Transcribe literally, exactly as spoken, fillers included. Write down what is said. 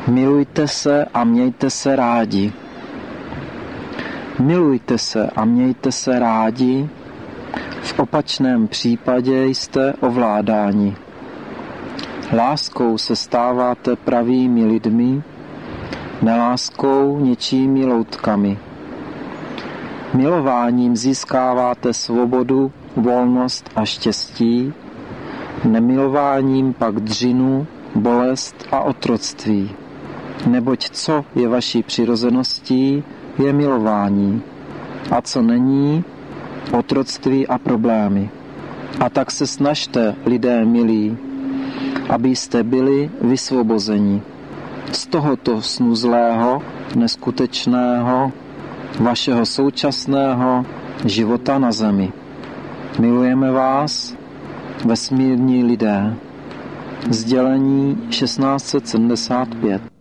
Milujte se a mějte se rádi. Milujte se a mějte se rádi, v opačném případě jste ovládáni. Láskou se stáváte pravými lidmi, neláskou něčími loutkami. Milováním získáváte svobodu, volnost a štěstí, nemilováním pak dřinu, bolest a otroctví. Neboť co je vaší přirozeností, je milování, a co není, otroctví a problémy. A tak se snažte, lidé milí, abyste byli vysvobozeni z tohoto snu zlého, neskutečného, vašeho současného života na zemi. Milujeme vás, vesmírní lidé. Sdělení šestnáct set sedmdesát pět.